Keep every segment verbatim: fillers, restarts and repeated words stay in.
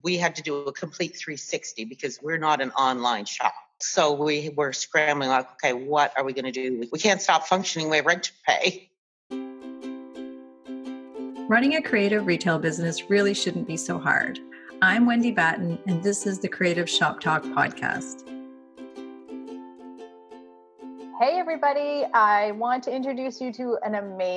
we had to do a complete three sixty because we're not an online shop. So we were scrambling like, okay, what are we going to do? We can't stop functioning. We have rent to pay. Running a creative retail business really shouldn't be so hard. I'm Wendy Batten, and this is the Creative Shop Talk podcast. Hey everybody, I want to introduce you to an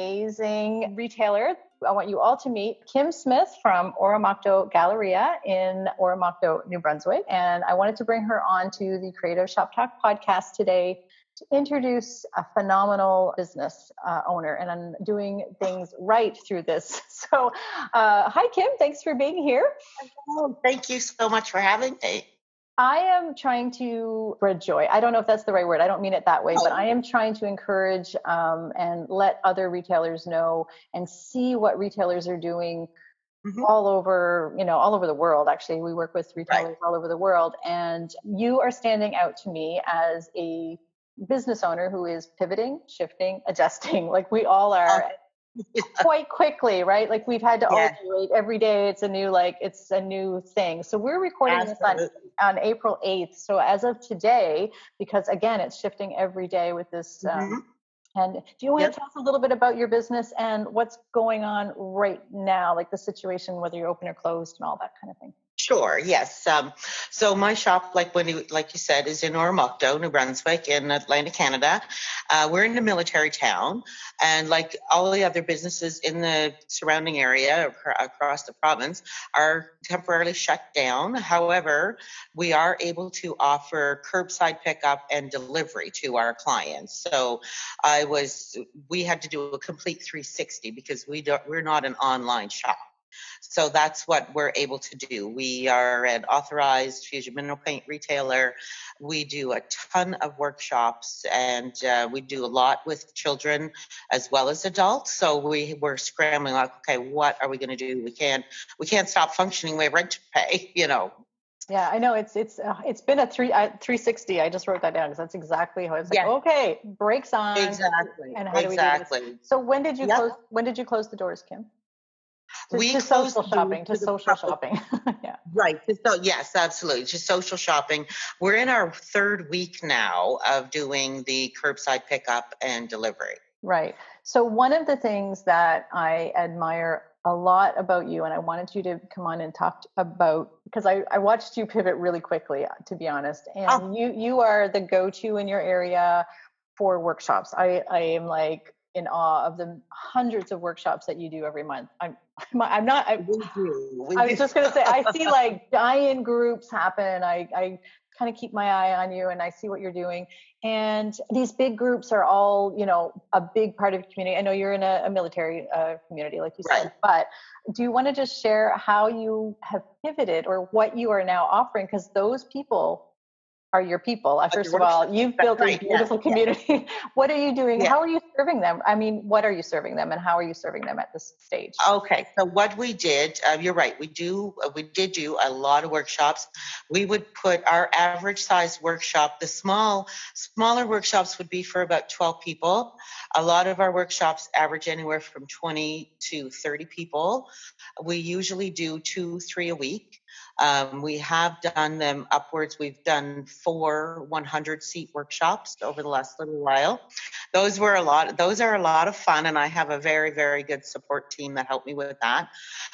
amazing retailer. I want you all to meet Kim Smith from Oromocto Galleria in Oromocto, New Brunswick. And I wanted to bring her on to the Creative Shop Talk podcast today to introduce a phenomenal business uh, owner, and I'm doing things right through this. So uh, hi Kim, thanks for being here. Oh, thank you so much for having me. I am trying to spread joy. I don't know if that's the right word. I don't mean it that way, but I am trying to encourage um, and let other retailers know and see what retailers are doing mm-hmm. all over, you know, all over the world. Actually, we work with retailers right. all over the world. And you are standing out to me as a business owner who is pivoting, shifting, adjusting, like we all are. Oh. Quite quickly, right? Like we've had to yeah. alternate every day. It's a new, like it's a new thing. So we're recording Absolutely. this on, on April eighth. So as of today, because again, it's shifting every day with this. Mm-hmm. Um, and do you want yep. to tell us a little bit about your business and what's going on right now, like the situation, whether you're open or closed and all that kind of thing? Sure. Yes. Um, so my shop, like when you, like you said, is in Oromocto, New Brunswick, in Atlantic Canada. Uh, we're in a military town, and like all the other businesses in the surrounding area across the province are temporarily shut down. However, we are able to offer curbside pickup and delivery to our clients. So I was, we had to do a complete three sixty because we don't, we're not an online shop. So that's what we're able to do. We are an authorized fusion mineral paint retailer. We do a ton of workshops, and uh, we do a lot with children as well as adults. So we were scrambling like, okay, what are we going to do? We can't, we can't stop functioning. We have rent to pay, you know. Yeah, I know it's it's uh, it's been a three uh, three sixty. I just wrote that down because that's exactly how it's like. Yeah. Okay, brakes on. Exactly. And how exactly. do we do this? So when did you yep. close? When did you close the doors, Kim? To, we to social shopping, to, to social shopping. yeah. Right. So yes, absolutely. To social shopping. We're in our third week now of doing the curbside pickup and delivery. Right. So one of the things that I admire a lot about you, and I wanted you to come on and talk about, because I, I watched you pivot really quickly, to be honest. And oh. you you are the go-to in your area for workshops. I, I am like in awe of the hundreds of workshops that you do every month. I'm I'm not, I, we do. We I was do. just going to say, I see like giant groups happen. I, I kind of keep my eye on you and I see what you're doing. And these big groups are all, you know, a big part of the community. I know you're in a, a military uh, community, like you right. said, but do you want to just share how you have pivoted or what you are now offering? Because those people are your people. First of all, you've built a beautiful community. Yeah. What are you doing? Yeah. How are you serving them? I mean, what are you serving them and how are you serving them at this stage? Okay. So what we did, uh, you're right. We do, uh, we did do a lot of workshops. We would put our average size workshop, the small, smaller workshops would be for about twelve people. A lot of our workshops average anywhere from twenty to thirty people. We usually do two, three a week. Um, we have done them upwards. We've done four one hundred seat workshops over the last little while. Those were a lot. Those are a lot of fun, and I have a very, very good support team that helped me with that.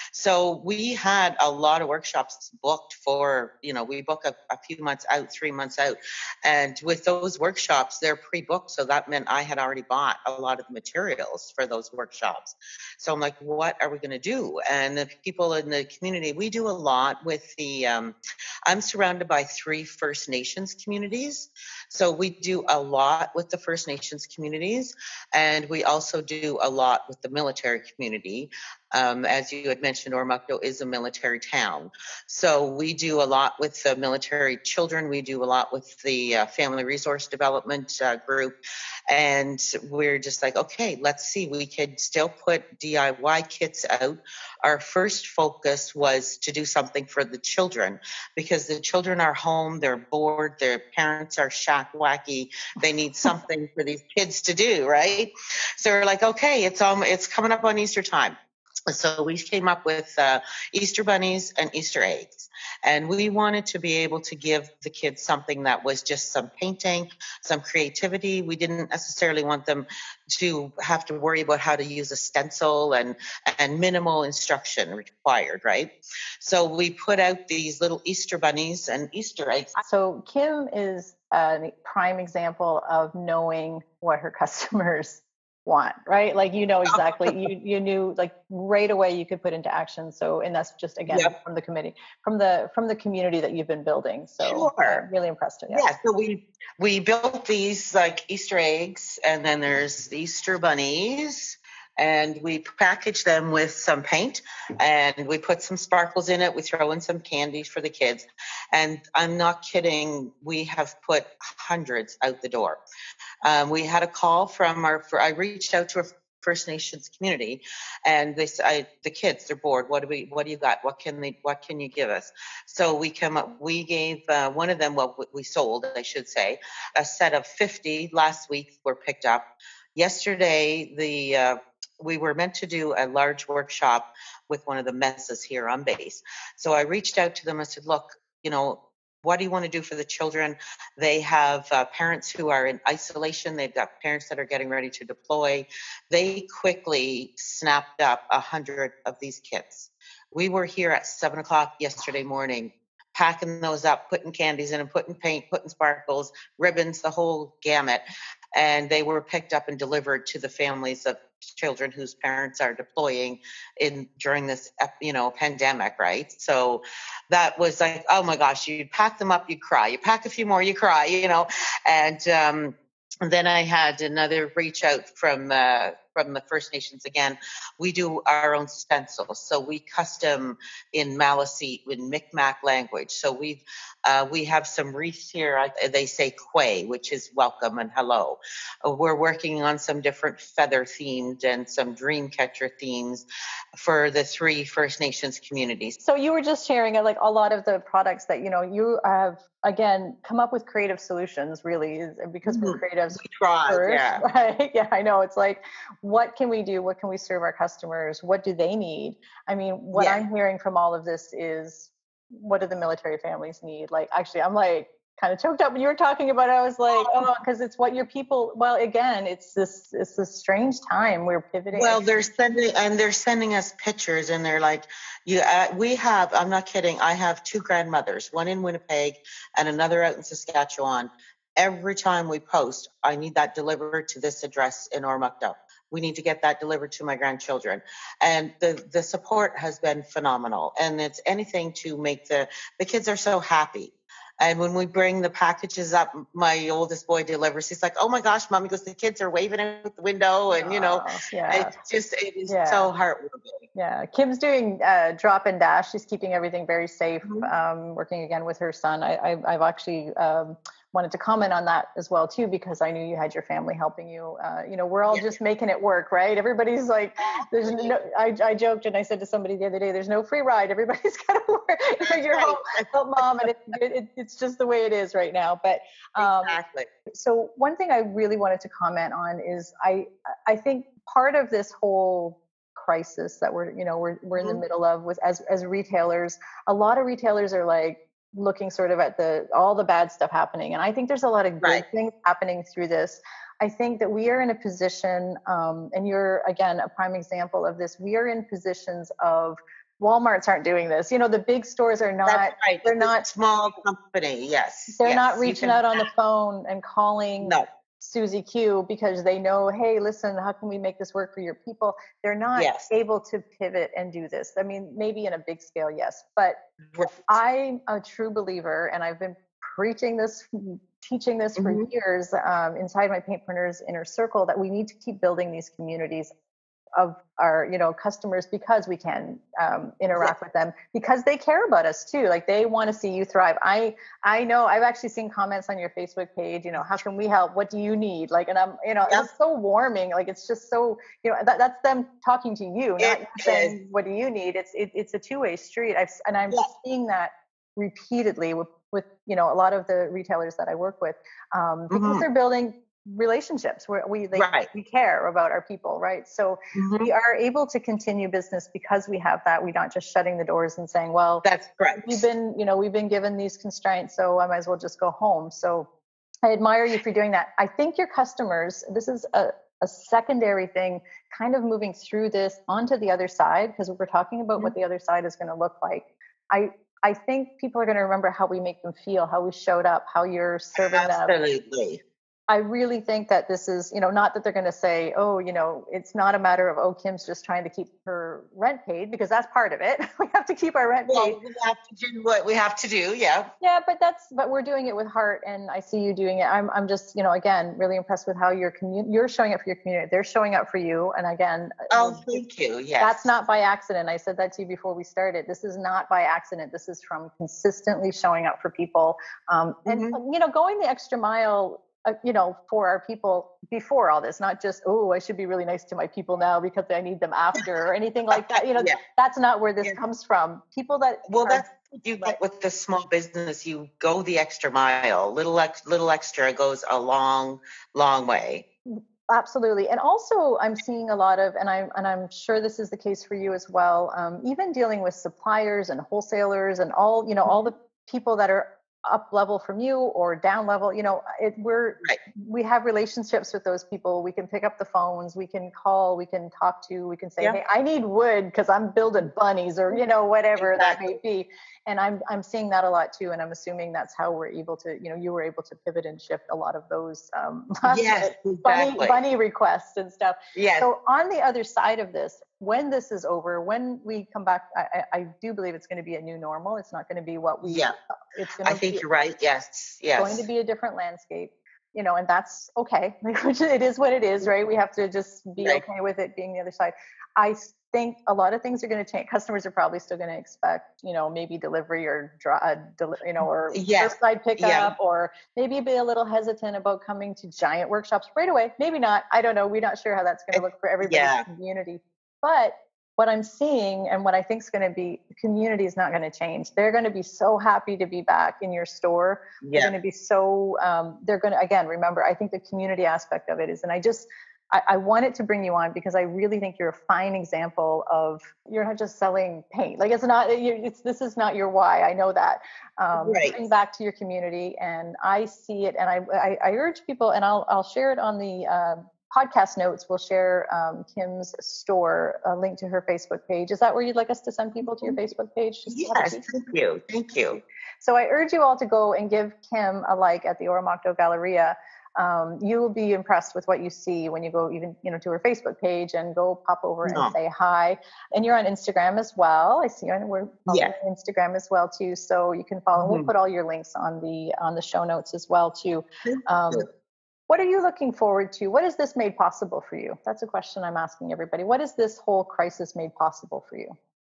So we had a lot of workshops booked for, you know, we book a, a few months out, three months out. And with those workshops, they're pre-booked. So that meant I had already bought a lot of the materials for those workshops. So I'm like, what are we going to do? And the people in the community, we do a lot with the, um, I'm surrounded by three First Nations communities. So we do a lot with the First Nations communities. And we also do a lot with the military community. Um, as you had mentioned, Oromocto is a military town. So we do a lot with the military children. We do a lot with the uh, family resource development uh, group. And we're just like, okay, let's see, we could still put D I Y kits out. Our first focus was to do something for the children because the children are home, they're bored, their parents are shack wacky. They need something for these kids to do, right? So we're like, okay, it's um, it's coming up on Easter time. So we came up with uh, Easter bunnies and Easter eggs. And we wanted to be able to give the kids something that was just some painting, some creativity. We didn't necessarily want them to have to worry about how to use a stencil and, and minimal instruction required, right? So we put out these little Easter bunnies and Easter eggs. So Kim is a prime example of knowing what her customers want, right? Like, you know, exactly, you you knew like right away you could put into action. So, and that's just again Yep. from the committee, from the from the community that you've been building. So Sure. uh, really impressed. Yeah. Yeah, so we we built these like Easter eggs, and then there's Easter bunnies, and we package them with some paint, and we put some sparkles in it. We throw in some candies for the kids, and I'm not kidding. We have put hundreds out the door. Um, we had a call from our. I reached out to our First Nations community, and they said, the kids, they're bored. What do we? What do you got? What can they? What can you give us? So we come up. We gave uh, one of them. Well, we sold, I should say, a set of fifty last week were picked up. Yesterday, the uh, we were meant to do a large workshop with one of the messes here on base. So I reached out to them. I said, look, you know, what do you want to do for the children? They have uh, parents who are in isolation. They've got parents that are getting ready to deploy. They quickly snapped up a hundred of these kits. We were here at seven o'clock yesterday morning, packing those up, putting candies in them, putting paint, putting sparkles, ribbons, the whole gamut. And they were picked up and delivered to the families of children whose parents are deploying in during this, you know, pandemic, right? So that was like, oh my gosh, you pack them up, you cry. You pack a few more, you cry, you know. And um, then I had another reach out from uh, from the First Nations again. We do our own stencils, so we custom in Maliseet in Mi'kmaq language. So we uh, we have some wreaths here. They say "Kway," which is welcome and hello. Uh, we're working on some different feather themed and some dream catcher themes for the three First Nations communities. So you were just sharing uh, like a lot of the products that, you know, you have again come up with creative solutions, really, because we're creatives we try, first, yeah. right? Yeah, I know. It's like, what can we do? What can we serve our customers? What do they need? I mean, what Yeah. I'm hearing from all of this is, what do the military families need? Like, actually, I'm like kind of choked up when you were talking about it. I was like, oh, because it's what your people, well, again, it's this, it's this strange time. We're pivoting. Well, they're sending, and they're sending us pictures, and they're like, you, uh, we have, I'm not kidding, I have two grandmothers, one in Winnipeg and another out in Saskatchewan. Every time we post, I need that delivered to this address in Ormukdale. We need to get that delivered to my grandchildren. And the, the support has been phenomenal. And it's anything to make the, the kids are so happy. And when we bring the packages up, my oldest boy delivers. He's like, oh my gosh, Mommy, because the kids are waving out the window. And, you know, oh, yeah. it's just, it is yeah. so heartwarming. Yeah. Kim's doing uh, drop and dash. She's keeping everything very safe, Mm-hmm. um, working again with her son. I, I, I've actually um, wanted to comment on that as well, too, because I knew you had your family helping you. Uh, you know, we're all yeah. just making it work, right? Everybody's like, there's no, I, I joked and I said to somebody the other day, there's no free ride. Everybody's got to work. You know, you're right. help, help mom, and it, it, it's just the way it is right now. But um, exactly. So one thing I really wanted to comment on is I, I think part of this whole crisis that we're, you know, we're, we're in the middle of with as, as retailers, a lot of retailers are like looking sort of at the, all the bad stuff happening. And I think there's a lot of good right. things happening through this. I think that we are in a position, um, and you're again, a prime example of this. We are in positions of Walmarts aren't doing this. You know, the big stores are not, That's right. they're it's not small company. Yes. They're yes. not reaching out on the phone and calling no. Susie Q because they know, hey, listen, how can we make this work for your people? They're not yes. able to pivot and do this. I mean, maybe in a big scale, yes. But right. I'm a true believer, and I've been preaching this, teaching this for mm-hmm. years um, inside my Paintprinters inner circle, that we need to keep building these communities of our, you know, customers, because we can um, interact yeah. with them, because they care about us too. Like, they want to see you thrive. I, I know I've actually seen comments on your Facebook page, you know, how can we help? What do you need? Like, and I'm, you know, yeah. it's so warming. Like, it's just so, you know, that, that's them talking to you, not it you saying, what do you need? It's, it, it's a two-way street. I've, and I'm yeah. seeing that repeatedly with, with, you know, a lot of the retailers that I work with, um, because mm-hmm. they're building relationships where we they, Right. we care about our people, right? So Mhm. we are able to continue business because we have that. We're not just shutting the doors and saying, well, That's correct. we've been, you know, we've been given these constraints, so I might as well just go home. So I admire you for doing that. I think your customers, this is a, a secondary thing, kind of moving through this onto the other side, because we're talking about Mhm. what the other side is going to look like. I I think people are going to remember how we make them feel, how we showed up, how you're serving them. Absolutely. I really think that this is, you know, not that they're going to say, oh, you know, it's not a matter of, oh, Kim's just trying to keep her rent paid, because that's part of it. We have to keep our rent paid. Well, we have to do what we have to do. Yeah. Yeah, but that's, but we're doing it with heart, and I see you doing it. I'm, I'm just, you know, again, really impressed with how you're commu- you're showing up for your community. They're showing up for you, and again, Oh, thank you. Yes. that's not by accident. I said that to you before we started. This is not by accident. This is from consistently showing up for people, um, and Mhm. you know, going the extra mile. Uh, you know, for our people before all this, not just, oh, I should be really nice to my people now because I need them after, or anything like that. You know, Yeah. that's not where this Yeah. comes from. People that Well, are, that's what you right. get with the small business. You go the extra mile. Little ex, little extra goes a long, long way. Absolutely. And also I'm seeing a lot of, and I'm, and I'm sure this is the case for you as well. Um, even dealing with suppliers and wholesalers and all, you know, all the people that are up level from you or down level, you know, it, we're, Right. we have relationships with those people. We can pick up the phones, we can call, we can talk to, we can say, Yeah. hey, I need wood because I'm building bunnies, or, you know, whatever Exactly. that may be. And I'm, I'm seeing that a lot too. And I'm assuming that's how we're able to, you know, you were able to pivot and shift a lot of those um, last Yes, minute bunny, exactly. bunny requests and stuff. Yes. So on the other side of this, when this is over, when we come back, I, I, I do believe it's going to be a new normal. It's not going to be what we, Yeah. it's going I to think be, you're right. Yes. going Yes. to be a different landscape, you know, and that's okay. Which it is what it is, right? We have to just be Right. okay with it being the other side. I think a lot of things are going to change. Customers are probably still going to expect, you know, maybe delivery or draw, uh, deli- you know, or Yes. curbside pickup, Yeah. or maybe be a little hesitant about coming to giant workshops right away. Maybe not. I don't know. We're not sure how that's going to look for everybody's Yeah. community. But what I'm seeing and what I think is going to be, the community is not going to change. They're going to be so happy to be back in your store. They're Yeah. going to be so, um, they're going to, again, remember, I think the community aspect of it is, and I just, I, I wanted to bring you on because I really think you're a fine example of, you're not just selling paint. Like it's not, it's, this is not your why. I know that. Um, Right. giving back to your community. And I see it. And I, I, I urge people, and I'll, I'll share it on the, uh, podcast notes. We'll share um, Kim's store, a link to her Facebook page. Is that where you'd like us to send people to your Facebook page? Just to have a Yes. peek? Thank you. Thank you. So I urge you all to go and give Kim a like at the Oromocto Galleria. Um, you will be impressed with what you see when you go even, you know, to her Facebook page, and go pop over No. and say hi. And you're on Instagram as well. I see you on, we're Yeah. on Instagram as well too. So you can follow. Mhm. We'll put all your links on the on the show notes as well too. Thank Um, you. what are you looking forward to? What has this made possible for you? That's a question I'm asking everybody. What has this whole crisis made possible for you?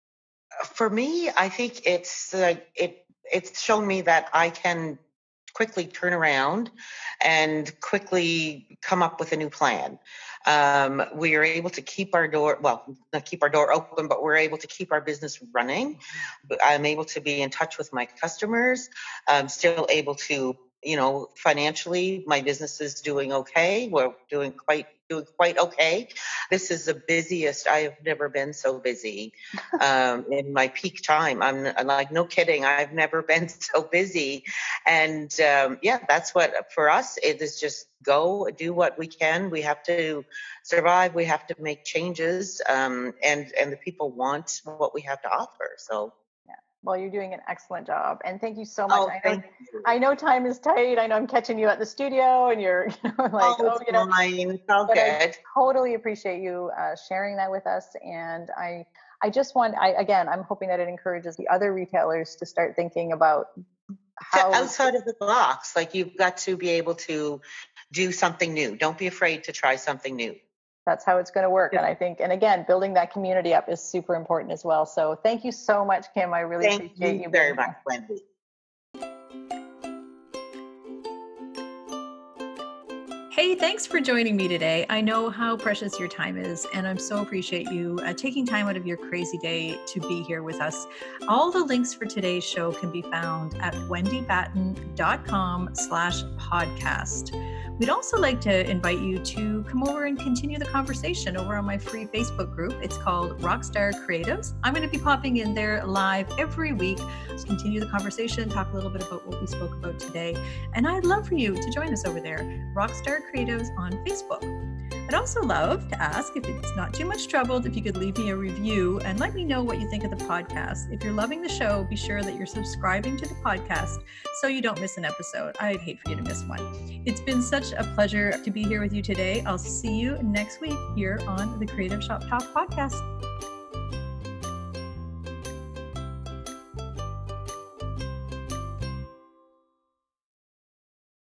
For me, I think it's uh, it it's shown me that I can quickly turn around and quickly come up with a new plan. Um, we are able to keep our door, well, not keep our door open, but we're able to keep our business running. I'm able to be in touch with my customers. I'm still able to, you know, financially, my business is doing okay. We're doing quite doing quite okay. This is the busiest. I have never been so busy um, in my peak time. I'm, I'm like, no kidding. I've never been so busy. And um, yeah, that's what for us, it is just go do what we can. We have to survive. We have to make changes. Um, and, and the people want what we have to offer. So. Well, you're doing an excellent job, and thank you so much. Oh, I know, thank you. I know time is tight. I know I'm catching you at the studio, and you're, you know, like, Oh, oh, you know, fine. It's all but good. I totally appreciate you uh, sharing that with us. And I, I just want, I again, I'm hoping that it encourages the other retailers to start thinking about how outside of the box. Like you've got to be able to do something new. Don't be afraid to try something new. That's how it's going to work. And I think, and again, building that community up is super important as well. So thank you so much, Kim. I really Thank appreciate you you very being much, here. Wendy. Hey, thanks for joining me today. I know how precious your time is, and I'm so appreciate you uh, taking time out of your crazy day to be here with us. All the links for today's show can be found at wendybatten.com slash podcast. We'd also like to invite you to come over and continue the conversation over on my free Facebook group. It's called Rockstar Creatives. I'm going to be popping in there live every week to continue the conversation, talk a little bit about what we spoke about today. And I'd love for you to join us over there, Rockstar Creatives on Facebook. I'd also love to ask, if it's not too much trouble, if you could leave me a review and let me know what you think of the podcast. If you're loving the show, be sure that you're subscribing to the podcast so you don't miss an episode. I'd hate for you to miss one. It's been such a pleasure to be here with you today. I'll see you next week here on the Creative Shop Talk podcast.